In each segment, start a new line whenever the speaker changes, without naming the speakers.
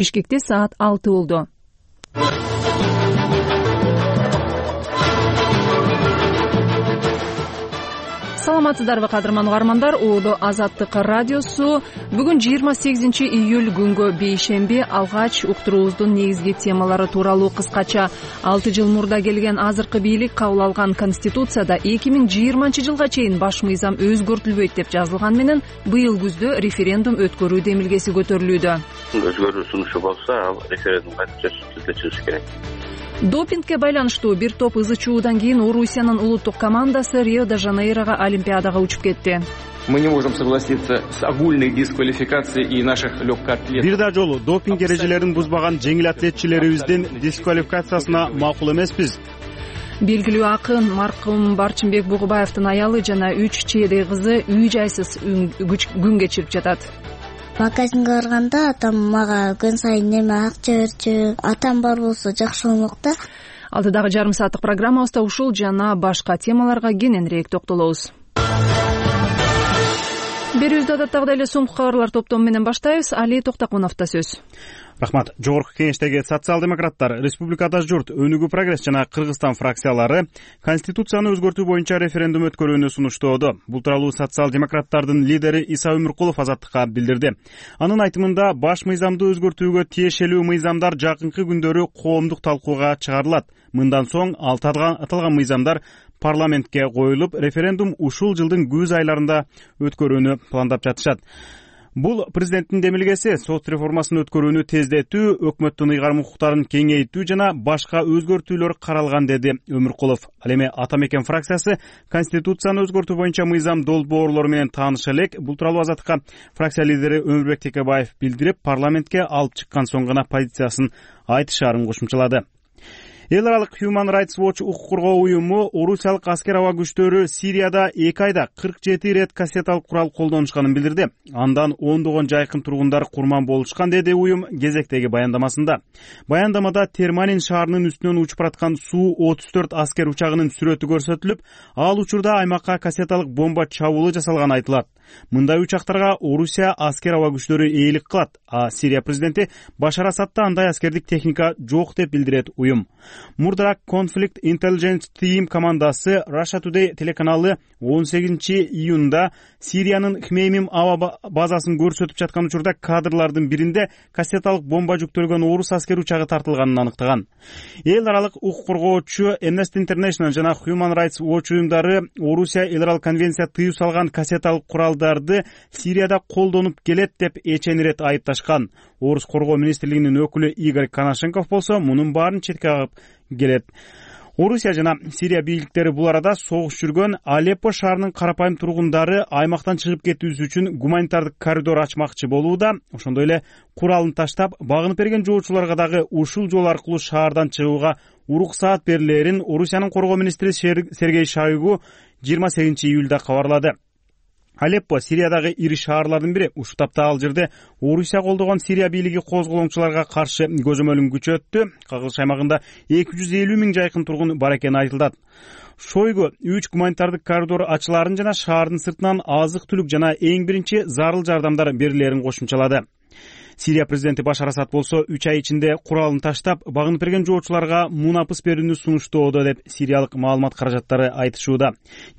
Бишкекте саат 6 болду. Саламатсыздарбы кадырман угармандар, Оодо Азаттык радиосу бүгүн 28 июль күнгө бейшемби алгач уктуруубуздун негизги темалары тууралуу кыскача 6 жыл мурда келген азыркы бийлик кабыл алган конституцияда 2020 жылга чейин баш мыйзам өзгөртүлбөйт деп жазылган менен быйыл күздө референдум өткөрүү демилгеси көтөрүлүүдө.
Өзгөрүү сунушу болсо, ал референдумга түрдө чыгыш керек.
Допингге байланыштуу бир топ ызы чуудан кийин Орусиянын улуттук командасы Рио-де-Жанейрого Олимпиадага учуп кетти.
Мы не можем согласиться с огульной дисквалификацией и наших легкоатлетов.
Бир да жолу допинг эрежелерин бузбаган жеңил атлетчилерибиздин дисквалификациясына макул эмеспиз.
Белгилүү акын маркум Барчынбек Бугубаевдин аялы жана 3 чээдей кызы үй жайсыз күн кечирип жатат.
Магазинге барганда атам мага күн сайын неме акча берчү. Атам бар болсо жакшы болмок да.
Алдыдагы жарым сааттык программабызда ушул жана башка темаларга кененирээк токтолобуз. Берүүбүздү адаттагыдай эле соңку кабарлар топтому менен баштайбыз. Али Токтокуновдо сөз.
Рахмат. Жогорку кеңештеги социал-демократтар, Республикада журт, Өнүгүү прогресс жана Кыргызстан фракциялары Конституцияны өзгөртүү боюнча референдум өткөрүүнү сунуштоодо. Бул тууралуу социал-демократтардын лидери Иса Өмүркулов Азаттыкка билдирди. Анын айтымында баш мыйзамды өзгөртүүгө тиешелүү мыйзамдар жакынкы күндөрү коомдук талкууга чыгарылат. Мындан соң аталган мыйзамдар парламентке коюлуп, референдум ушул жылдын күз айларында өткөрүүнү пландап жатышат. Бул президенттин демилгеси сот реформасын өткөрүүнү тездетүү, өкмөттүн ыйгарым укуктарын кеңейтүү жана башка өзгөртүүлөр каралган, деди Өмүркулов. Ал эми Ата Мекен фракциясы Конституцияны өзгөртүү боюнча мыйзам долбоорлору менен тааныша элек. Бул тууралуу Азаттыкка фракция лидери Өмүрбек Текебаев билдирип, парламентке алып чыккан соң гана позициясын айтышаарын кошумчалады. Эл аралык Human Rights Watch укук коргоо уюму орусиялык аскер аба күчтөрү Сирияда 2 айда 47 рет кассеталык курал колдонушканын билдирди. Андан ондогон жайкын тургундар курман болушкан, деди уюм кезектеги баяндамасында. Баяндамада Терманин шаарынын үстүнөн учуп бараткан Су-34 аскер учагынын сүрөтү көрсөтүлүп, ал учурда аймакка кассеталык бомба чабуулу жасалганы айтылат. Мындай учактарга Орусия аскер аба күчтөрү ээлик кылат, а Сирия президенти Башар Асадда андай аскердик техника жок деп билдирет уюм. Мурдак Conflict Intelligence Team командасы Russia Today телеканалы 18 июнда Сириянын Хмеймим аба базасын көрсөтүп жаткан учурда кадрлардын биринде кассеталык бомба жүктөлгөн орус аскер учагы тартылганын аныктаган. Эл аралык укук коргоочу Amnesty International жана Human Rights Watch уюмдары Орусия эл аралык конвенция тыюу салган кассеталык куралдарды Сирияда колдонуп келет деп эченирет айыпташкан. Орус коргоо министрлигинин өкүлү Игорь Коношенков болсо мунун баарын четке кагып келет. Орусия жана Сирия бийликтери бул арада согуш жүргөн Алеппо шаарынын карапайым тургундары аймактан чыгып кетүүсү үчүн гуманитардык коридор ачмакчы болууда. Ошондой эле куралын таштап, багынып берген жоочуларга дагы ушул жол аркылуу шаардан чыгууга уруксаат берилерин Орусиянын коргоо министри Сергей Шойгу 28 июлда кабарлады. Алеппо Сириядагы ири шаарлардын бири. Ушул тапта ал жерде Орусия колдогон Сирия бийлиги козголоңчуларга каршы көзөмөлүн күчөттү. Кагылыш аймагында 250 миң жайкын тургун бар экени айтылат. Шойгу 3 гуманитардык коридор ачыларын жана шаардын сыртынан азык-түлүк жана эң биринчи зарыл жардамдар берилерин кошумчалады. Сирия президенти Башар Асад болсо 3 ай ичинде куралын таштап, багынып берген жоочуларга мунапыс берүүнү сунуштоодо деп сириялык маалымат каражаттары айтышууда.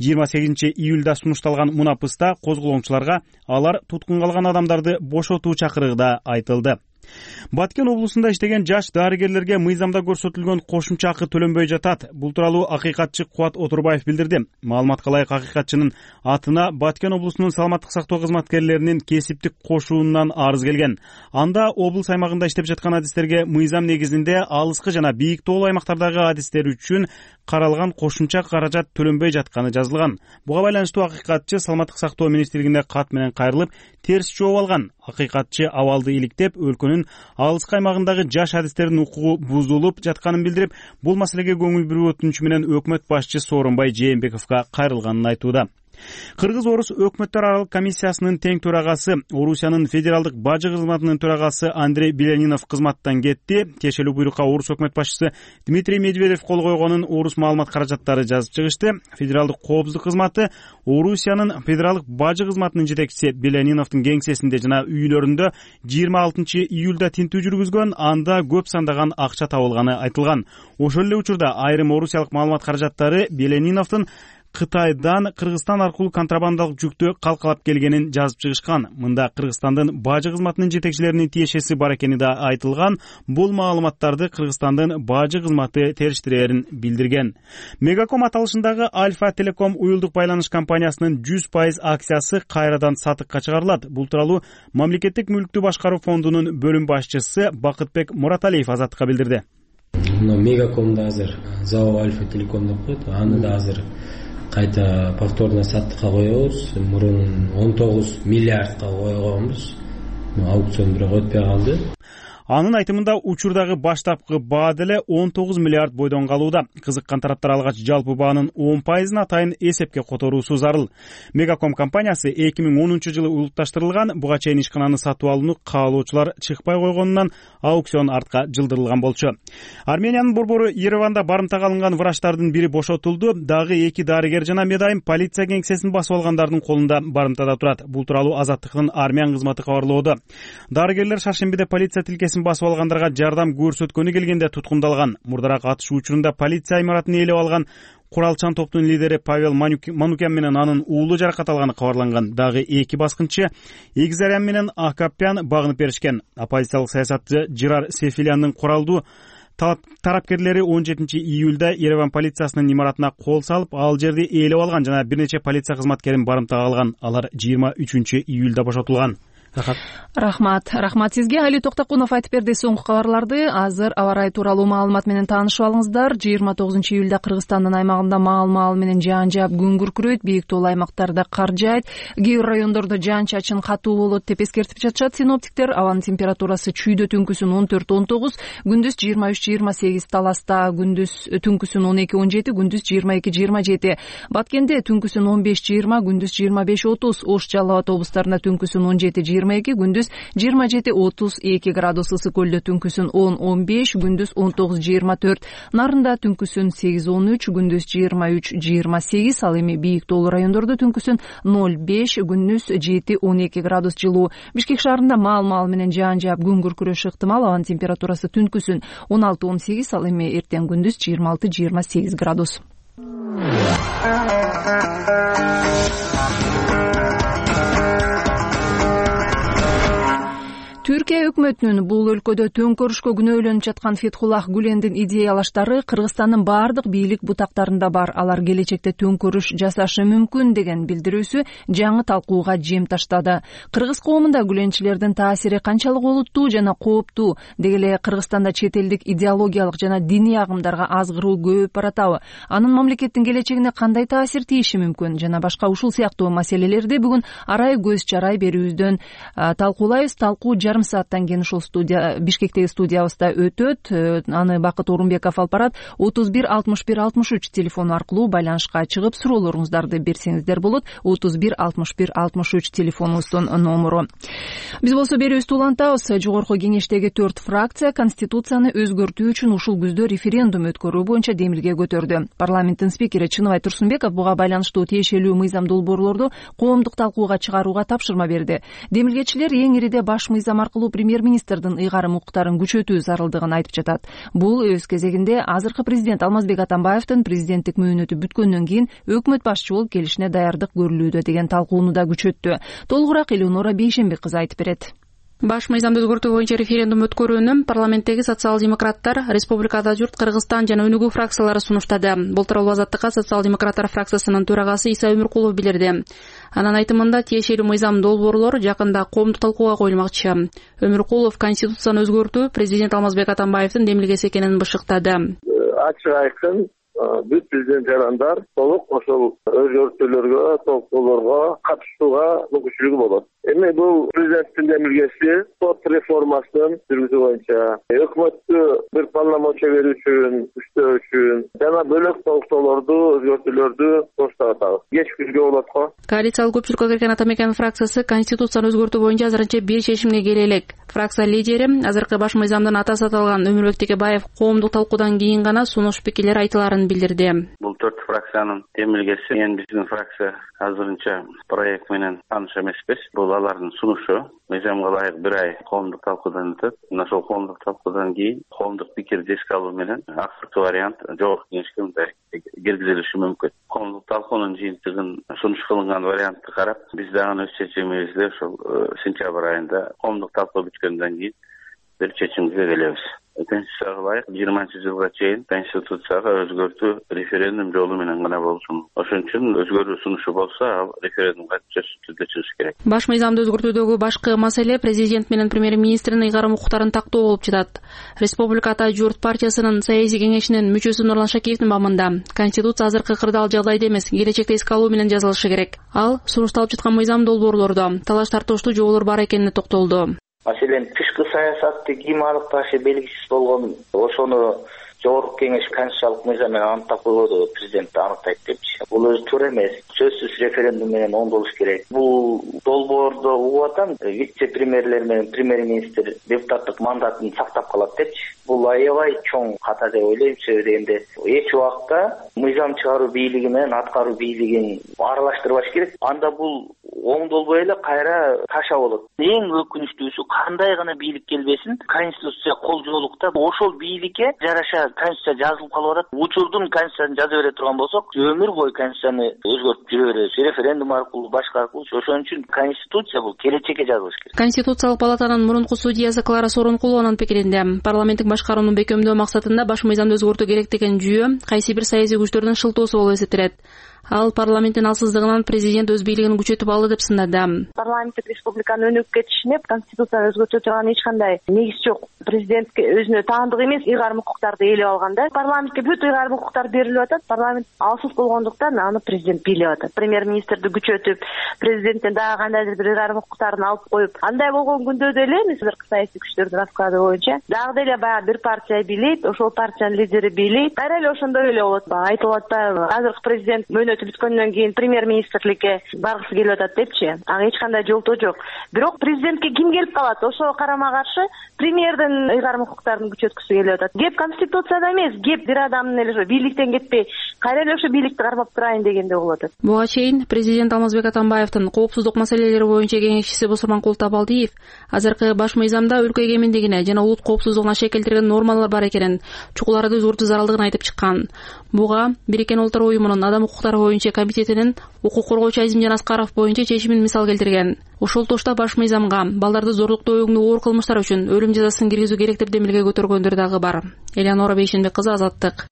28 июлда сунушталган мунапыста козголоңчуларга алар туткунга алган адамдарды бошотуу чакырыгы да айтылды. Баткен облусунда иштеген жаш дарыгерлерге мыйзамда көрсөтүлгөн кошумча акы төлөнбөй жатат. Бул тууралуу акыйкатчы Кубат Отурбаев билдирди. Маалыматка ылайык акыйкатчынын атына Баткен облусунун саламаттык сактоо кызматкерлеринин кесиптик кошуунан арыз келген. Анда облус аймагында иштеп жаткан адистерге мыйзам негизинде алыскы жана бийик тоолуу аймактардагы адистер үчүн каралган кошумча каражат төлөнбөй жатканы жазылган. Буга байланыштуу акыйкатчы саламаттык сактоо министрлигине кат менен кайрылып, терс жооп алган. Акыйкатчы абалды иликтеп, өлкөнүн алыскы аймагындагы жаш адистердин укугу бузулуп жатканын билдирип, бул маселеге көңүл буруу өтүнүчү менен өкмөт башчысы Сооронбай Жээнбековго кайрылганын айтууда. Кыргыз-орус өкмөттөр аралык комиссиясынын тең төрагасы, Орусиянын федералдык бажы кызматынын төрагасы Андрей Белянинов кызматтан кетти. Тиешелүү буйрукка Орус өкмөт башчысы Дмитрий Медведев кол койгонун Орус маалымат каражаттары жазып чыгышты. Федералдык коопсуздук кызматы Орусиянын федералдык бажы кызматынын жетекчиси Беляниновдун кеңсесинде жана үйлөрүндө 26 июлда тинтүү жүргүзгөн, анда көп сандаган акча табылганы айтылган. Ошол эле учурда айрым орусиялык маалымат каражаттары Беляниновдун Кытайдан Кыргызстан аркылуу контрабандалык жүктү калкалап келгенин жазып чыгышкан. Мында Кыргызстандын бажы кызматынын жетекчилеринин тиешеси бар экени да айтылган. Бул маалыматтарды Кыргызстандын бажы кызматы териштирээрин билдирген. Мегаком аталышындагы Альфа Телеком уюлдук байланыш компаниясынын 100% акциясы кайрадан сатыкка чыгарылат. Бул тууралуу Мамлекеттик мүлктү башкаруу фондунун бөлүм башчысы Бакытбек Мураталиев Азаттыкка билдирди.
Мегакомду азыр ЗАО Альфа Телеком деп коет. Аны да азыр кайта повторно саттыкка коебуз. Мурун 19 миллиардка койгонбуз. Аукцион бирок өтпөй калды.
Анын айтымында учурдагы баштапкы баа деле 19 миллиард бойдон калууда. Кызыккан тараптар алгач жалпы баанын 10%-ын атайын эсепке которуусу зарыл. Мегаком компаниясы 2010-жылы улутташтырылган, буга чейин ишкананы сатып алууну каалоочулар чыкпай койгонунан аукцион артка жылдырылган болчу. Армениянын борбору Ереванда барымтага алынган врачтардын бири бошотулду. Дагы 2 дарыгер жана медайым полиция кеңсесин басып алгандардын колунда барымтада турат. Бул тууралуу Азаттыктын армян кызматы кабарлоодо. Дарыгерлер Шаршембиде полиция тилкесин басып алгандарга жардам көрсөткөнү келгенде туткундалган. Мурдараак атышуу учурунда полиция имаратын ээлеп алган куралчан топтун лидери Павел Манукян менен анын уулу жаракат алганы кабарланган. Дагы 2 баскынчы Игзарян менен Акапян багынып беришкен. Оппозициялык саясатчы Жирар Сефилянын куралдуу тарапкерлери 17 июлда Ереван полициясынын имаратына кол салып, ал жерди ээлеп алган жана бир нече полиция кызматкерин барымтага алган. Алар 23 июлда бошотулган.
Рахмат сизге. Али Токтокунов айтып берди соңку кабарларды. Азыр аба ырайы тууралуу маалымат менен таанышып алыңыздар. 29 июлда Кыргызстандын аймагында маал менен жаан жаап күн күркүрөйт, бийик тоолуу аймактарда кар жаайт, кээ бир райондордо жаан-чачын катуу болот деп эскертип жатышат синоптиктер. Абанын температурасы чүйдө түнкүсүн 14-19, күндүз 23-28, Таласта күндүз түнкүсүн 12-17, күндүз 22-27, Баткенде түнкүсүн 15-20, күндүз 25-30, Ош Жалал Абад облустарында түнкүсүн 17-22, күндүз 27-32 градус, Ысык Көлдө түнкүсүн 10-15, күндүз 19-24, Нарында түнкүсүн 8-13, күндүз 23-28, ал эми бийик тоолуу райондордо түнкүсүн 0-5, күндүз 7-12 градус жылуу. Бишкек шаарында маал менен жаан жаап күн күркүрөшү ыктымал. Абанын температурасы түнкүсүн 16-18, ал эми эртең күндүз 26-28 градус. Түркия өкмөтүнүн бул өлкөдө төңкөрүшкө күнөөлөнүп жаткан Фетхуллах Гүлендин идеялаштары Кыргызстандын бардык бийлик бутактарында бар. Алар келечекте төңкөрүш жасашы мүмкүн деген билдирүүсү жаңы талкууга жем таштады. Кыргыз коомунда Гүленчилердин таасири канчалык олуттуу жана кооптуу, деги эле Кыргызстанда чет элдик идеологиялык жана диний агымдарга азгыруу көбөйүп баратабы, анын мамлекеттин келечегине кандай таасир тийиши мүмкүн жана башка ушул сыяктуу маселелерди бүгүн арай көз чарай берүүбүздөн талкуулайбыз. Талкуу жарым сааттан кийин ушул Бишкектеги студиябызда өтөт. Аны Бакыт Орунбеков алып барат. 31 61 63 телефону аркылуу байланышка чыгып суроолоруңуздарды берсеңиздер болот. 31 61 63 телефонубуздун номуру. Биз болсо берүүбүздү улантабыз. Жогорку кеңештеги 4 фракция Конституцияны өзгөртүү үчүн ушул күздө референдум өткөрүү боюнча демилге көтөрдү. Парламенттин спикери Чыныбай Турсунбеков буга байланыштуу тиешелүү мыйзам долбоорлорду коомдук талкууга чыгарууга тапшырма берди. Демилгечилер эң ириде баш мыйзам аркылуу премьер-министрдин ыйгарым укуктарын күчөтүү зарылдыгын айтып жатат. Бул өз кезегинде азыркы президент Алмазбек Атамбаевдин президенттик мөөнөтү бүткөндөн кийин өкмөт башчы болуп келишине даярдык көрүлүүдө деген талкууну да күчөттү. Толугураак Элеонора Бейшембек кызы айтып берет.
Баш мыйзамды өзгөртүү боюнча референдум өткөрүүнү парламенттеги социал-демократтар, Республикада журт, Кыргызстан жана Өнүгүү фракциялары сунуштады. Бул тууралуу Азаттыкка социал-демократтар фракциясынын төрагасы Иса Өмүркулов билдирди. Анын айтымында тиешелүү мыйзам долбоорлор жакында коомдук талкууга коюлмакчы. Өмүркулов Конституцияны өзгөртүү президент Алмазбек Атамбаевдин демилгеси экенин бышыктады.
Ачык айкын
бүт президент жарандар толук ошол өзгөртүүлөргө, толуктоолорго катышууга мүмкүнчүлүгү болот. Эми бул президенттин демилгеси сот реформасын жүргүзүү боюнча өкмөттү бир полномочия берүү үчүн, күчтөө үчүн жана бөлөк толуктоолорду, өзгөртүүлөрдү коштап атабыз. Кеч күзгө болот го.
Коалициялык көпчүлүккө кирген Ата Мекен фракциясы конституцияны өзгөртүү боюнча азырынча бир чечимге келе элек. Фракция лидери азыркы баш мыйзамдын атасы аталган Өмүрбек Текебаев коомдук талкуудан кийин гана сунуш пикирлер айтыларын билдирди.
Бул 4 фракциянын демилгеси биздин фракция азырынча проект менен тааныш эмеспиз. Бул алардын сунушу. Мыйзамга ылайык бир ай коомдук талкуудан өтөт. Мына ошол коомдук талкуудан кийин коомдук пикирди эске алуу менен акыркы вариант жогорку кеңешке мындай киргизилиши мүмкүн. Коомдук талкуунун жыйынтыгын сунуш кылынган вариантты карап, биз дагы өз чечимибизди ошол сентябрь айында коомдук талкуу бүткөндөн кийин бир чечимге келебиз. Конституцияга ылайык 20-жылга чейин конституцияга өзгөртүү референдум жолу менен гана болушун. Ошон үчүн өзгөрүү сунушу болсо, ал референдумга сөзсүз түрдө чыгыш керек.
Баш мыйзамды өзгөртүүдөгү башкы маселе президент менен премьер-министрдин ыйгарым укуктарын тактоо болуп жатат. Республика Ата журт партиясынын саясий кеңешинин мүчөсү Нурлан Шакиевдин бабында конституция азыркы кырдаал жагдайда эмес, келечекте эске алуу менен жазылышы керек. Ал сунушталып жаткан мыйзам долбоорлордо талаш тартыштуу жоболор бар экенине токтолду.
Маселен, тышкы саясатты ким аныкташы белгисиз болгон, ошону жогорку кеңеш конституциялык мыйзам менен аныктап койбоду, президент аныктайт депчи. Бул өзү туура эмес. Сөзсүз референдум менен оңдолуш керек. Бул долбоордо угуп атам, вице-премьерлер менен премьер-министр депутаттык мандатын сактап калат депчи. Бул аябай чоң ката деп ойлойм. Себеби дегенде эч убакта мыйзам чыгаруу бийлиги менен аткаруу бийлигин аралаштырбаш керек. Анда бул оңдолбой эле кайра таша болот. Эң өкүнүчтүүсү, кандай гана бийлик келбесин, конституция колжоолукта ошол бийликке жараша конституция жазылып калып атат. Учурдун конституциясын жаза бере турган болсок, өмүр бою конституцияны өзгөртүп жүрө беребиз. Референдум аркылуу, башка аркылуу. Ошон үчүн конституция бул келечекке жазылыш керек.
Конституциялык палатанын мурунку судьясы Клара Сооронкулованын пикиринде, парламенттик башкарууну бекемдөө максатында баш мыйзамды өзгөртүү керек деген жүйө кайсы бир саясий күчтөрдүн шылтоосу болуп эсептелет. Ал парламенттин алсыздыгынан президент өз бийлигин күчөтүп алды деп сындады.
Парламенттик республиканын өнүгүп кетишине конституцияны өзгөртө турган эч кандай негиз жок. Президентке өзүнө таандык эмес ыйгарым укуктарды ээлеп алганда, парламентке бүт ыйгарым укуктар берилип атат. Парламент алсыз болгондуктан аны президент бийлеп атат. Премьер-министрди күчөтүп, президенттен дагы кандайдыр бир ыйгарым укуктарын алып коюп, андай болгон күндө деле азыркы саясий күчтөрдүн расклады боюнча дагы деле баягы бир партия бийлейт, ошол партиянын лидери бийлейт. Кайра эле ошондой эле болот. Айтылып атпайбы? Азыркы президент бүткөндөн кийин премьер-министрликке баргысы келип атат депчи. Ага эч кандай жолтоо жок. Бирок президентке ким келип калат? Ошого карама каршы премьердин ыйгарым укуктарын күчөткүсү келип атат. Кеп конституцияда эмес, кеп бир адамдын эле бийликтен кетпей, кайра эле ошо бийликти кармап турайын дегенде болуп атат.
Буга чейин президент Алмазбек Атамбаевдин коопсуздук маселелери боюнча кеңешчиси Бусурманкул Табалдиев азыркы баш мыйзамда өлкө эгемендигине жана улут коопсуздугуна шекелтирген нормалар бар экенин, чукуларды өзгөртүү зарылдыгын айтып чыккан. Буга Бириккен Улуттар уюмунун адам укуктары боюнча комитетинин укук коргоочу Азимжан Аскаров боюнча чечимин мисал келтирген. Ошол тошто баш мыйзамга балдарды зорлуктоо өңдүү оор кылмыштар үчүн өлүм жазасын киргизүү керек деп демилге көтөргөндөр дагы бар. Элеонора Бейшенбек кызы, Азаттык.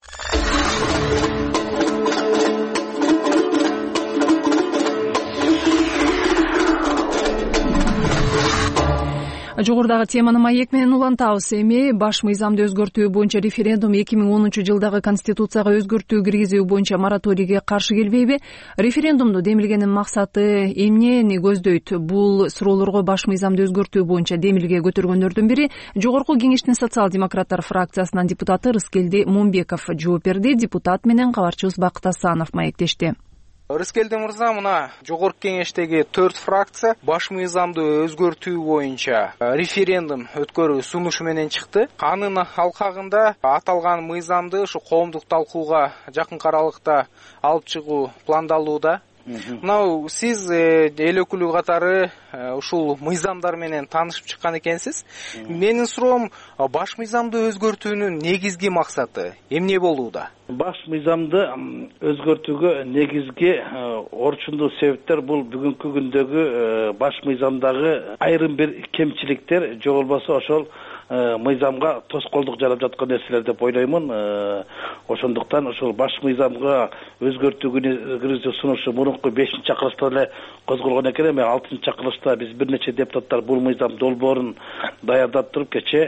Жогорудагы теманы маек менен улантабыз. Эми баш мыйзамды өзгөртүү боюнча референдум 2010-жылдагы конституцияга өзгөртүү киргизүү боюнча мораторийге каршы келбейби? Референдумду демилгенин максаты эмнени көздөйт? Бул суроолорго баш мыйзамды өзгөртүү боюнча демилге көтөргөндөрдүн бири Жогорку кеңештин социал-демократтар фракциясынын депутаты Рыскелди Момбеков жооп берди. Депутат менен кабарчыбыз Бакыт Асанов маектешти.
Рыскелди мырза, мына жогорку кеңештеги 4 фракция баш мыйзамды өзгөртүү боюнча референдум өткөрүү сунушу менен чыкты. Анын алкагында аталган мыйзамды ушу коомдук талкууга жакын аралыкта алып чыгуу пландалууда. Мына сиз эл өкүлү катары ушул мыйзамдар менен таанышып чыккан экенсиз. Менин суроом, баш мыйзамды өзгөртүүнүн негизги максаты эмне болууда?
Баш мыйзамды өзгөртүүгө негизги орчундуу себептер бул бүгүнкү күндөгү баш мыйзамдагы айрым бир кемчиликтер, же болбосо ошол мыйзамга тоскоолдук жарап жаткан нерселер деп ойлоймун. Ошондуктан ошол баш мыйзамга өзгөртүү киргизүү сунушу мурунку 5-чакырылышта эле козголгон экен. Эми 6-чакырылышта биз бир нече депутаттар бул мыйзам долбоорун даярдап туруп кече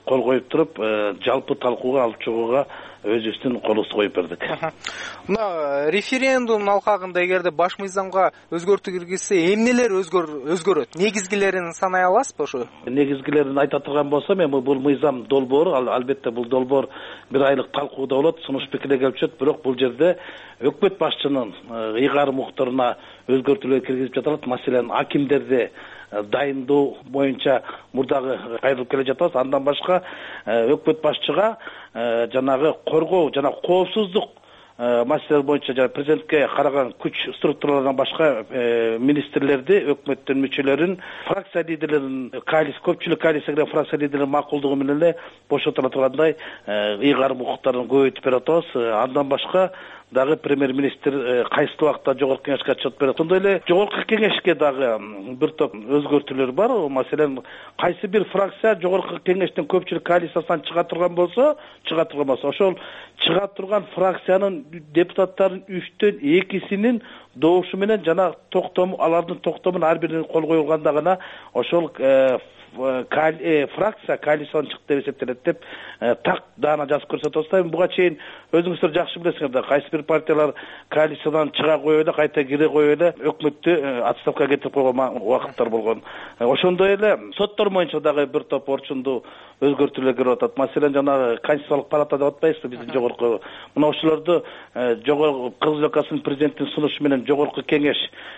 кол коюп туруп жалпы талкууга алып чыгууга өзүбүздүн колубузду коюп бердик.
Мына референдум алкагында эгерде баш мыйзамга өзгөртүү киргизсе, эмнелер өзгөрөт? Негизгилерин санай аласызбы ошо?
Негизгилерин айта турган болсом, эми бул мыйзам долбоору, албетте бул долбоор 1 айлык талкууда болот, сунуш пикирлер келип түшөт, бирок бул жерде өкмөт башчынын ыйгарым укуктарына өзгөртүүлөр киргизип жатат. Маселен, акимдерди дайындоо боюнча мурдагы кайрылып келе жатабыз. Андан башка өкмөт башчыга жанагы коргоо жана коопсуздук маселелер боюнча жана президентке караган күч структураларынан башка министрлерди, өкмөттүн мүчөлөрүн, фракция лидерлерин, көпчүлүк коалиция кирген фракция лидерлеринин макулдугу менен эле бошотула тургандай ыйгарым укуктарын көбөйтүп берип атабыз. Андан башка дагы премьер-министр кайсы убакта жогорку кеңешке отчет берет. Ошондой эле жогорку кеңешке дагы бир топ өзгөртүүлөр бар. Маселен, кайсы бир фракция жогорку кеңештин көпчүлүк коалициясынан чыга турган болсо, ошол чыга турган фракциянын депутаттарынын 3төн 2синин добушу менен жана алардын токтомун ар биринин кол коюлганда гана ошол фракция коалициядан чыкты деп эсептелет деп так даана жазып көрсөтөбүз да. Буга чейин өзүңүздөр жакшы билесиңер да, кайсы бир партиялар коалициядан чыга коюп эле, кайта кире коюп эле өкмөттү отставкага кетирип койгон убакыттар болгон. Ошондой эле соттор боюнча дагы бир топ орчундуу өзгөртүүлөр кирип атат. Маселен, жанагы Конституциялык палата деп атпайбызбы биздин жогорку. Мына ошолорду жогорку Кыргыз Республикасынын президентинин сунушу менен жогорку кеңеш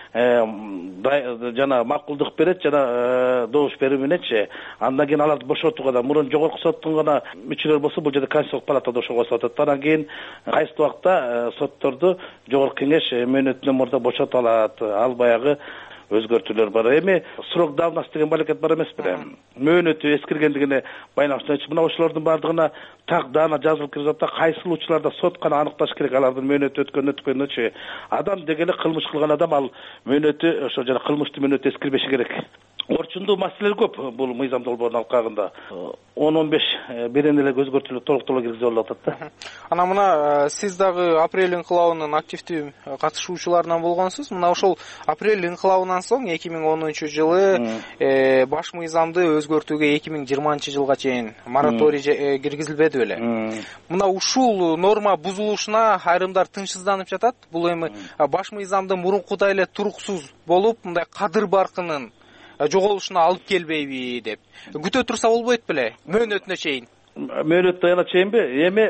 жана макулдук берет, жана добуш берүү мененчи андан кийин аларды бошотууга да мурун жогорку соттун гана мүчөлөр болсо, бул жерде Конституциялык палатада ошого атат. Андан кийин кайсы убакта сотторду жогорку кеңеш мөөнөтүнөн мурда бошото алат. Ал баягы өзгөртүүлөр бар. Эми срок давности деген балекет бар эмеспи? Мөөнөтү эскиргендигине байланыштуу. Мына ошолордун бардыгына так даана жазылып кирип жатат. Кайсыл учурларда сот гана аныкташ керек алардын мөөнөтү өткөнүнчү. Адам дегеле кылмыш кылган адам, ал мөөнөтү ошо жана кылмыштын мөөнөтү эскирбеши керек. Орчундуу маселелер көп бул мыйзам долбоорунун алкагында. 10-15 берен эле өзгөртүүлөр толуктоолор киргизип алып атат да.
Ана мына сиз дагы апрель инкылабынын активдүү катышуучуларынан болгонсуз. Мына ошол апрель инкылабынан соң 2010-жылы баш мыйзамды өзгөртүүгө 2020-жылга чейин мораторий киргизилбеди беле. Мына ушул норма бузулушуна айрымдар тынчсызданып жатат. Бул эми баш мыйзамды мурункудай эле туруксуз болуп, мындай кадыр баркынын жоголушуна алып келбейби деп күтө турса болбойт беле? Мөөнөтүнө чейин.
Мөөнөтүнө чейинби? Эми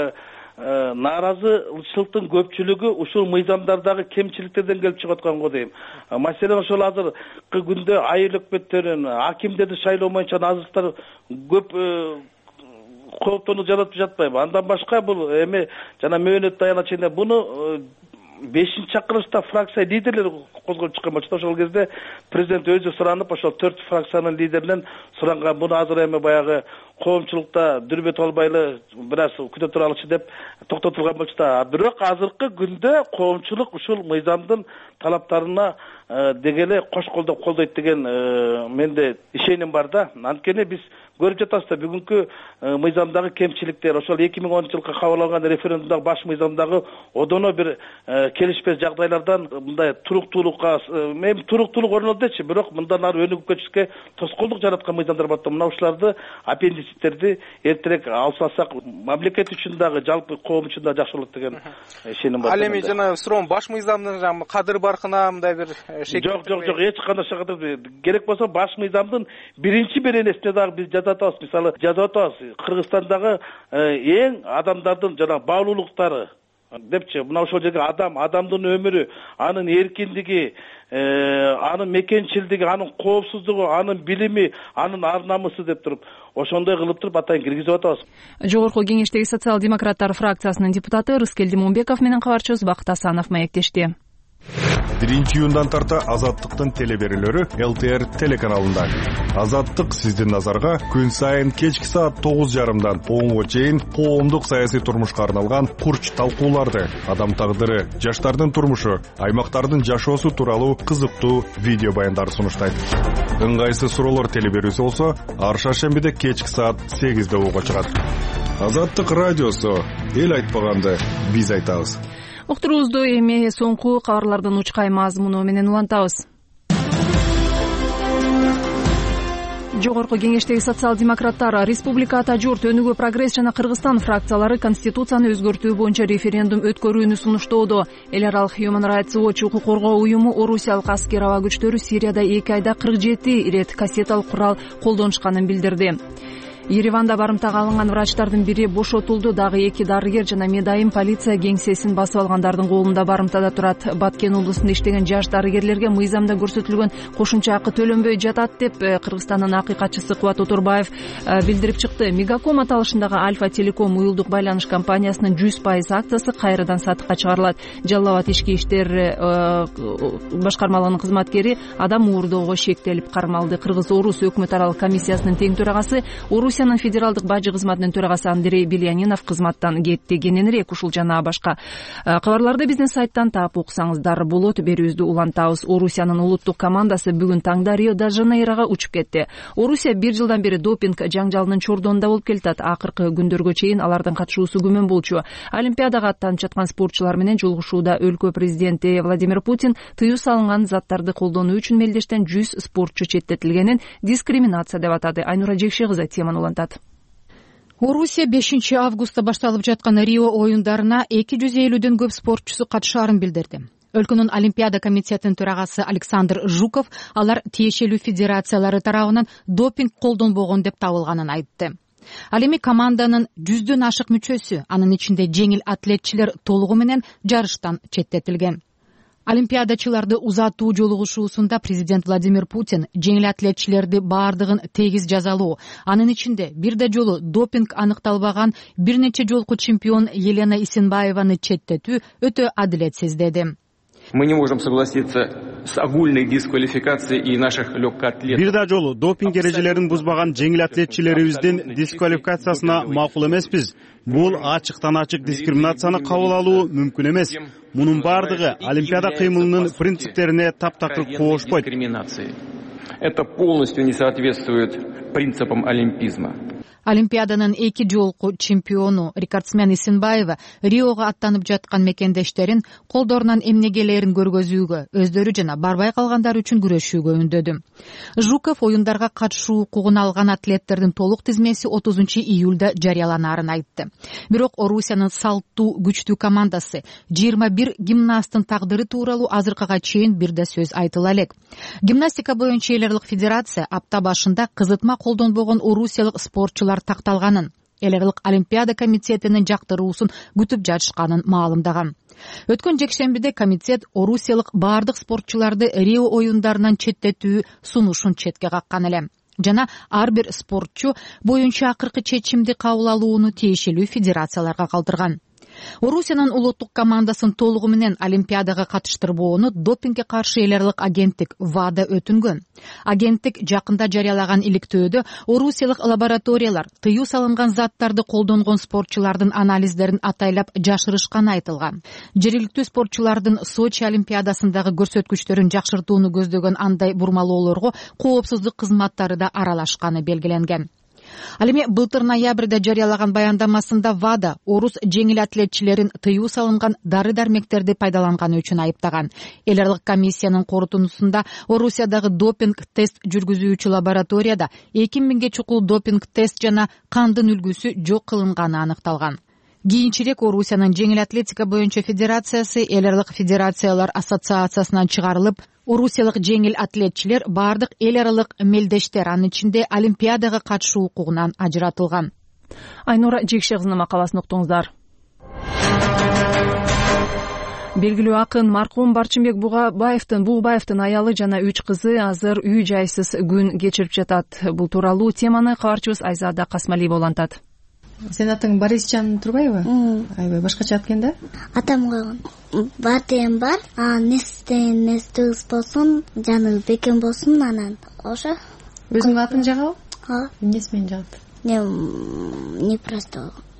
нааразычылыктын көпчүлүгү ушул мыйзамдардагы кемчиликтерден келип чыгып аткан го дейм. Маселен, ошол азыркы күндө айыл өкмөттөрүн, акимдерди шайлоо боюнча назырдыктар көп кооптонуу жаратып жатпайбы? Андан башка бул эми жана мөөнөт даяна чейин буну 5-чакырылышта фракция лидерлери козголуп чыккан болчу. Ошол кезде президент өзү суранып, ошол 4 фракциянын лидеринен суранган. Буну азыр эми баягы коомчулукта дүрбөт албай эле бир аз күтө туралычы деп токтотулган болчу да. Бирок азыркы күндө коомчулук ушул мыйзамдын талаптарына дегеле кош колдоп колдойт деген менде ишеним бар да. Анткени биз көрүп жатабыз да, бүгүнкү мыйзамдагы кемчиликтер, ошол 2010-жылкы кабыл алган референдумдагы баш мыйзамдагы одоно бир келишпес жагдайлардан мындай туруктуулукка, эми туруктуулук орнолду дечи, бирок мындан ары өнүгүп кетишке тоскоолдук жараткан мыйзамдар бар да. Мына ушуларды, аппендициттерди эртерээк алсак, мамлекет үчүн дагы, жалпы коом үчүн да жакшы болот деген ишеним бар.
Ал эми жана суроом, баш мыйзамдын кадыр баркына мындай бир
жок, эч кандай шакыртып керек болсо баш мыйзамдын биринчи беренесине дагы биз жазып атабыз. Мисалы, жазып атабыз, Кыргызстандагы эң адамдардын жана баалуулуктары депчи. Мына ошол жерге адамдын өмүрү, анын эркиндиги, анын мекенчилдиги, анын коопсуздугу, анын билими, анын ар намысы деп туруп, ошондой кылып туруп атайын киргизип атабыз.
Жогорку кеңештеги социал-демократтар фракциясынын депутаты Рыскел Димонбеков менен кабарчыбыз Бакыт Асанов маектешти.
1-июндан тарта Азаттыктын телеберүүлөрү ЛТР телеканалында. Азаттык сиздин назарга күн сайын кечки саат 9:30дан 10:00 чейин коомдук саясий турмушка арналган курч талкууларды, адам тагдыры, жаштардын турмушу, аймактардын жашоосу тууралуу кызыктуу видео баяндарды сунуштайт. Ыңгайсыз суроолор телеберүүсү болсо, ар шаршембиде кечки саат 8:00 угуга чыгат. Азаттык радиосу, эл айтпаганды биз айтабыз.
Уктуруубузду эми соңку кабарлардын учкай мазмуну менен улантабыз. Жогорку кеңештеги социал-демократтар Республика Ата журт, Өнүгүү Прогресс жана Кыргызстан фракциялары Конституцияны өзгөртүү боюнча референдум өткөрүүнү сунуштоодо. Эл аралык Human Rights Watch укук коргоо уюму орусиялык аскер аба күчтөрү Сирияда 2 айда 47 ирет кассеталык курал колдонушканын билдирди. Ереванда барымтага алынган врачтардын бири бошотулду. Дагы 2 дарыгер жана медайым полиция кеңсесин басып алгандардын колунда барымтада турат. Баткен облусунда иштеген жаш дарыгерлерге мыйзамда көрсөтүлгөн кошумча акы төлөнбөй жатат деп Кыргызстандын акыйкатчысы Кубат Отурбаев билдирип чыкты. Мегаком аталышындагы Альфа Телеком уюлдук байланыш компаниясынын 100% акциясы кайрадан сатыкка чыгарылат. Жалал Абад ички иштер башкармалыгынын кызматкери адам уурдоого шектелип кармалды. Кыргыз-орус өкмөт аралык комиссиясынын тең төрагасы, Орусиянын федералдык бажы кызматынын төрагасы Андрей Белянинов кызматтан кетти. Кененирээк ушул жана башка кабарларды биздин сайттан таап окусаңыздар болот. Берүүбүздү улантабыз. Орусиянын улуттук командасы бүгүн таңда Рио-де-Жанейрого учуп кетти. Орусия 1 жылдан бери допинг жаңжалынын чордонунда болуп келатат. Акыркы күндөргө чейин алардын катышуусу күмөн болчу. Олимпиадага аттанып жаткан спортчулар менен жолугушууда өлкө президенти Владимир Путин тыюу салынган заттарды колдонуу үчүн мелдештен 100 спортчу четтетилгенин дискриминация деп атады. Айнура Жекши кызы теманы улантат.
Орусия 5 августта башталып жаткан Рио оюндарына 250дөн көп спортчусу катышаарын билдирди. Өлкөнүн Олимпиада комитетинин төрагасы Александр Жуков алар тиешелүү федерациялары тарабынан допинг колдонбогон деп табылганын айтты. Ал эми команданын 100дөн ашык мүчөсү, анын ичинде жеңил атлетчилер толугу менен жарыштан четтетилген. Олимпиадачыларды узатуу жолугушуусунда президент Владимир Путин жеңил атлетчилерди баардыгын тегиз жазалоо, анын ичинде бирде жолу допинг аныкталбаган бир нече жолку чемпион Елена Исенбаеваны четтетүү өтө адилетсиз деди.
Мы не можем согласиться с огульной дисквалификацией и наших легкоатлетов.
Бирде жолу допинг эрежелерин бузбаган жеңил атлетчилерибиздин дисквалификациясына макул эмеспиз. Бул ачыктан ачык дискриминацияны кабыл алуу мүмкүн эмес. Мунун бардыгы Олимпиада кыймылынын принциптерине таптакыр коошпойт.
Это полностью не соответствует принципам олимпизма.
Олимпиаданын 2 жолку чемпиону рекордсмен Исенбаева Риого аттанып жаткан мекендештерин колдорунан эмнегелерин көргөзүүгө, өздөрү жана барбай калгандар үчүн күрөшүүгө үндөдү. Жуков оюндарга катышуу укугун алган атлеттердин толук тизмеси 30 июлда жарыяланаарын айтты. Бирок Орусиянын салттуу күчтүү командасы 21 гимнасттын тагдыры тууралуу азыркыга чейин бир да сөз айтыла элек. Гимнастика боюнча эл аралык федерация апта башында кызытма колдонбогон орусиялык спортчулар такталганын, эл аралык Олимпиада комитетинин жактыруусун күтүп жатышканын маалымдаган. Өткөн жекшембиде комитет орусиялык бардык спортчуларды Рио оюндарынан четтетүү сунушун четке каккан эле. Жана ар бир спортчу боюнча акыркы чечимди кабыл алууну тиешелүү федерацияларга калтырган. Орусиянын улуттук командасын толугу менен Олимпиадага катыштырбоону допингге каршы эл аралык агенттик ВАДА өтүнгөн. Агенттик жакында жарыялаган иликтөөдө орусиялык лабораториялар тыюу салынган заттарды колдонгон спортчулардын анализдерин атайлап жашырышканы айтылган. Жергиликтүү спортчулардын Сочи Олимпиадасындагы көрсөткүчтөрүн жакшыртууну көздөгөн андай бурмалоолорго коопсуздук кызматтары да аралашканы белгиленген. Ал эми былтыр ноябрда жарыялаган баяндамасында ВАДА орус жеңил атлетчилерин тыюу салынган дары-дармектерди пайдаланганы үчүн айыптаган. Эл аралык комиссиянын корутундусунда Орусиядагы допинг тест жүргүзүүчү лабораторияда 2000ге чукул допинг тест жана кандын үлгүсү жок кылынганы аныкталган. Кийинчерээк Орусиянын жеңил атлетика боюнча федерациясы эл аралык федерациялар ассоциациясынан чыгарылып, орусиялык жеңил атлетчилер бардык эл аралык мелдештер, анын ичинде Олимпиадага катышуу укугунан ажыратылган.
Айнура Жекши кызынын макаласын уктуңуздар. Белгилүү акын маркум Барчынбек Бугбаевдин аялы жана 3 кызы азыр үй жайсыз күн кечирип жатат. Бул тууралуу теманы кабарчыбыз Айзада Касмалиева улантат.
Сен атың Борисжан Турбаева? Айбай, башкача аткан да?
Атам койгон. Бар деген бар, нестегиз болсун, жаны бекем болсун, анан ошо.
Өзүңүн атың жагабы?
Ооба.
Эмнеси менен жагат?
Не просто.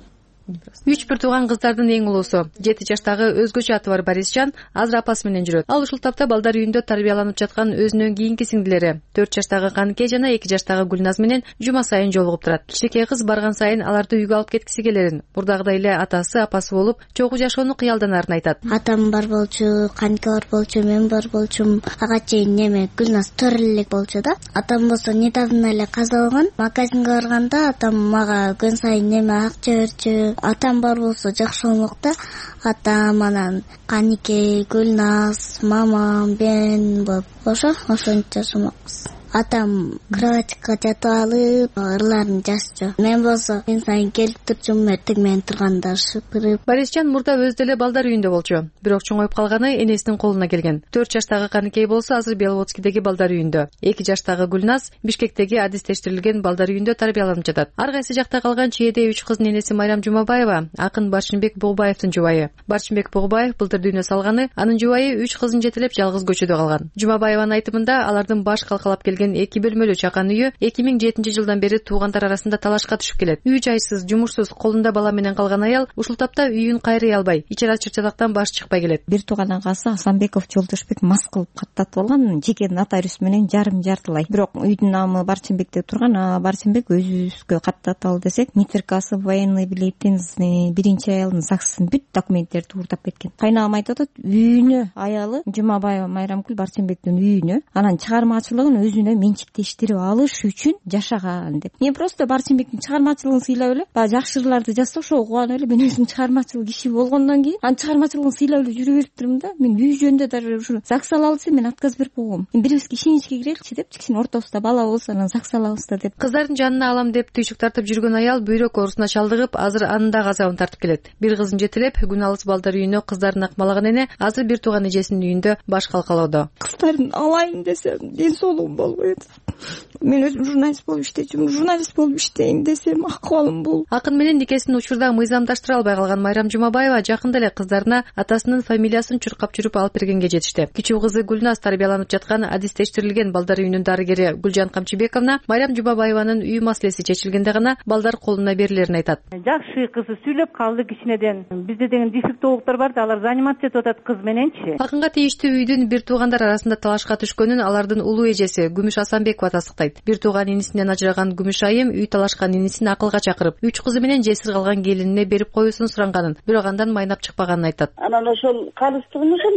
3 тууган кыздардын эң улуусу 7 жаштагы өзгөчө аты бар Борисжан азыр апасы менен жүрөт. Ал ушул тапта балдар үйүндө тарбияланып жаткан өзүнөн кийинки сиңдилери 4 жаштагы Каныкей жана 2 жаштагы Гүлназ менен жума сайын жолугуп турат. Кичинекей кыз барган сайын аларды үйгө алып кеткиси келерин, мурдагыдай эле атасы, апасы болуп чогуу жашоону кыялданарын айтат.
Атам бар болчу, Каныкей бар болчу, мен бар болчум. Ага чейин неме Гүлназ төрөлүк болчу да. Атам болсо недавно эле каза болгон. Магазинге барганда атам мага күн сайын неме акча берчү. Атам бар болсо жакшы болмок да. Атам анан Каныкей, Гүлназ, мамам, мен болуп ошентип жашамакпыз. Атам кроватька жатып алып, ырларын жазчу. Мен болсо күн сайын келип турчумун, эртең менен турганда шыпырып.
Борисжан мурда өздө эле балдар үйүндө болчу. Бирок чоңоюп калганы энесинин колуна келген. 4 жаштагы Каныкей болсо азыр Беловодскийдеги балдар үйүндө. 2 жаштагы Гүлназ Бишкектеги адистештирилген балдар үйүндө тарбияланып жатат. Ар кайсы жакта калган чээде 3 кыздын энеси Майрам Жумабаева акын Барчынбек Бугубаевдин жубайы. Барчынбек Бугубаев былтыр дүйнө салганы, анын жубайы 3 кызын жетелеп жалгыз көчөдө калган. Жумабаеванын айтымында алардын баш калкалап келген 2 бөлмөлүү чакан үйү 2007 жылдан бери туугандар арасында талашка түшүп келет. Үй жайсыз, жумушсуз, колунда бала менен калган аял ушул тапта үйүн кайрый албай, ичер чырчалактан баш чыкпай келет.
Бир тууган агасы Асанбеков Жолдошбек мас кылып каттатып алган, жеке нотариус менен жартылай. Бирок үйдүн намы Барчынбекте турган, Барчынбек өзүбүзгө каттаталы десек, метркасы военный билетин, биринчи аялдын саксын бүт документтерди уурдап кеткен. Кайнагам айтып атат, үйүнө аялы Жумабаева Майрамкүл Барчынбектин үйүнө, анан чыгармачылыгын өзүнө менчиктештирип алыш үчүн жашаган деп. Мен просто Барчынбектин чыгармачылыгын сыйлап эле, баягы жакшы ырларды жазса ошого кубанып эле, мен өзүм чыгармачыл киши болгондон кийин анын чыгармачылыгын сыйлап эле жүрө бериптирмин да. Мен үй жөнүндө даже ушу ЗАГС алалы десе мен отказ берип койгом. Бирибизге ишеничке киреличи деп, кичине ортобузда бала болсо анан ЗАГС алабыз да деп.
Кыздардын жанына алам деп түйшүк тартып жүргөн аял бүйрөк оорусуна чалдыгып, азыр анын да газабын тартып келет. Бир кызын жетелеп, күн алыс балдар үйүнө кыздарын акмалаган эне азыр бир тууган эжесинин үйүндө баш калкалоодо.
Кыздарын алайын десем, ден соолугум болбойт. Мен өзүм журналист болуп иштечүмүн, журналист болуп иштейин десем акыбалым бул.
Акын менен никесин учурда мыйзамдаштыра албай калган Майрам Жумабаева жакында эле кыздарына атасынын фамилиясын чуркап жүрүп алып бергенге жетишти. Кичүү кызы Гүлназ тарбияланып жаткан адистештирилген балдар үйүнүн дарыгери Гүлжан Камчыбековна Майрам Жумабаеванын үй маселеси чечилгенде гана балдар колуна берилерин айтат.
Жакшы кызы сүйлөп калды кичинеден. Бизде деген дефектологдор бар да, алар заниматься этип атат кыз мененчи.
Акынга тийиштүү үйдүн бир туугандар арасында талашка түшкөнүн алардын улуу эжеси Күмүш Асанбекова тастыктайт. Бир тууган инисинен ажыраган Күмүш айым үй талашкан инисин акылга чакырып, 3 кызы менен жесир калган келинине берип коюусун суранганын, бирок андан майнап чыкпаганын айтат.
Анан ошол калыстыгын ошол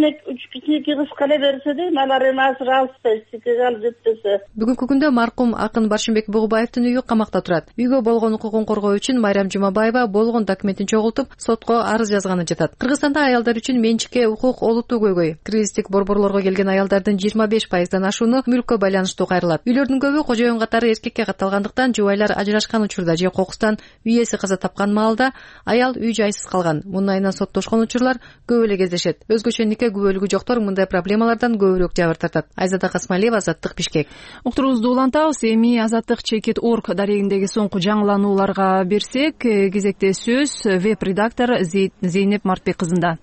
3 кичинекей кыз кала берсе де, алар эми азыр алышпайт, алып жетпесе.
Бүгүнкү күндө маркум акын Барчынбек Бугубаевдин үйү камакта турат. Үйгө болгон укугун коргоо үчүн Майрам Жумабаева болгон документин чогултуп, сотко арыз жазганы жатат. Кыргызстанда аялдар үчүн менчикке укук олуттуу көйгөй. Кризистик борборлорго келген аялдардын 25%дан ашууну мүлккө байланыштуу кайрылат. Үйлөрдүн көбү кожоюн катары эркекке катталгандыктан жубайлар ажырашкан учурда же кокустан үй ээси каза тапкан маалда аял үй жайсыз калган. Мунун айынан соттошкон учурлар көп эле кездешет. Өзгөчө нике күбөлүгү жоктор мындай проблемалардан көбүрөөк жабыр тартат. Айзада Касмалиева, Азаттык, Бишкек.
Уктуруубузду улантабыз. Эми Азаттык Чекит.org дарегиндеги соңку жаңыланууларга берсек, кезекте сөз веб-редактор Зейнеп Мартбек кызында.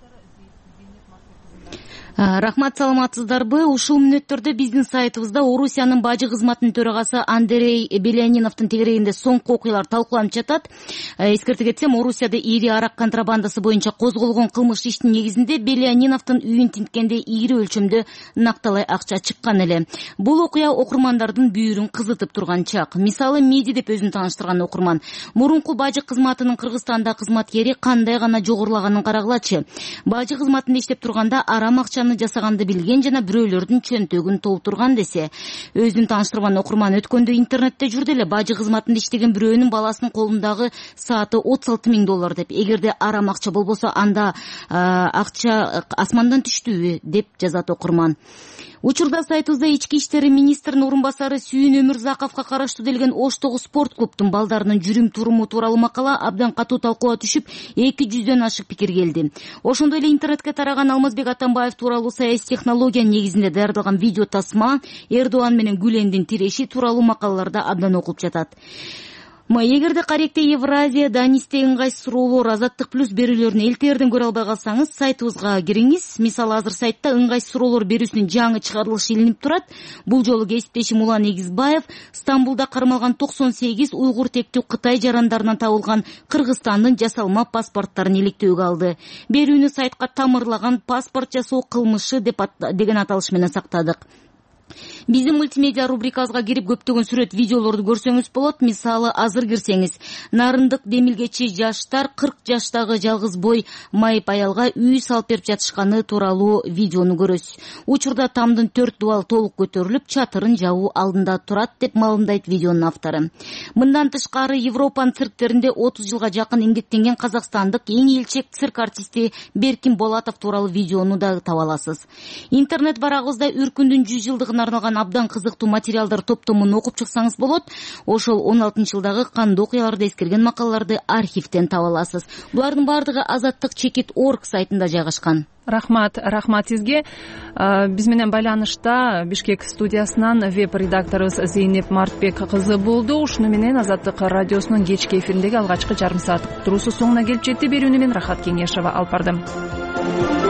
Рахмат, саламатсыздарбы? Ушул мүнөттөрдө биздин сайтыбызда Орусиянын бажы кызматынын төрагасы Андрей Беляниновдун тегерегинде соңку окуялар талкууланып жатат. Эскерте кетсем, Орусияда ири арак контрабандасы боюнча козголгон кылмыш иштин негизинде Беляниновдун үйүн тинткенде ири өлчөмдө накталай акча чыккан эле. Бул окуя окурмандардын бүйүрүн кызытып турган чак. Мисалы, Меди деп өзүн тааныштырган окурман. Мурунку бажы кызматынын Кыргызстанда кызматкери кандай гана жогорулаганын карагылачы. Бажы кызматында иштеп турганда арам акча жасаганды билген жана бирөөлөрдүн чөнтөгүн толтурган десе. Өзүн тааныштырган окурман өткөндө интернетте жүрдү эле, бажы кызматында иштеген бирөөнүн баласынын колундагы сааты $36,000 деп. Эгерде арам акча болбосо, анда акча асмандан түштүбү деп жазат окурман. Учурда сайтыбызда ички иштери министринин орун басары Сүйүн Өмүрзаковго караштуу делген Оштогу спорт клубтун балдарынын жүрүм-туруму тууралуу макала абдан катуу талкууга түшүп, 200дөн ашык пикир келди. Ошондой эле интернетке тараган Алмазбек Атамбаев тууралуу саясий технология негизинде даярдалган видео тасма Эрдоан менен Гүлендин тиреши тууралуу макалаларда абдан окулуп жатат. Эгерде Каректе Евразияда анистеги ыңгайсыз суроолор Азаттык плюс берүүлөрүн элтерден көрө албай калсаңыз, сайтыбызга кириңиз. Мисалы, азыр сайтта ыңгайсыз суроолор берүүсүнүн жаңы чыгарылышы илинип турат. Бул жолу кесиптешим Улан Эгизбаев Стамбулда кармалган 98 уйгур тектүү Кытай жарандарынан табылган Кыргызстандын жасалма паспорттарын иликтөөгө алды. Берүүнү сайтка тамырлаган паспорт жасоо кылмышы деген аталыш менен сактадык. Биздин мультимедиа рубрикабызга кирип көптөгөн сүрөт, видеолорду көрсөңүз болот. Мисалы, азыр кирсеңиз, Нарындык демилгечи жаштар 40 жаштагы жалгыз бой майып аялга үй салып берип жатышканы тууралуу видеону көрөсүз. Учурда тамдын 4 дубал толук көтөрүлүп, чатырын жабуу алдында турат, деп маалымдайт видеонун автору. Мындан тышкары, Европанын цирктеринде 30 жылга жакын эмгектенген казакстандык эң элчек цирк артисти Беркин Болатов тууралуу видеону да таба аласыз. Интернет барагыбызда Үркүндүн 100 жылдыгына арналган абдан кызыктуу материалдар топтомун окуп чыксаңыз болот. Ошол 16-жылдагы кандуу окуяларды эскерген макалаларды архивден таба аласыз. Булардын баардыгы Азаттык.org сайтында жайгашкан.
Рахмат сизге. Биз менен байланышта Бишкек студиясынан веб-редакторубуз Зейнеп Мартбек кызы болду. Ушуну менен Азаттык радиосунун кечки эфириндеги алгачкы жарым саат туруусу соңуна келип жетти. Берүүнү мен Рахат Кеңешова алып бардым.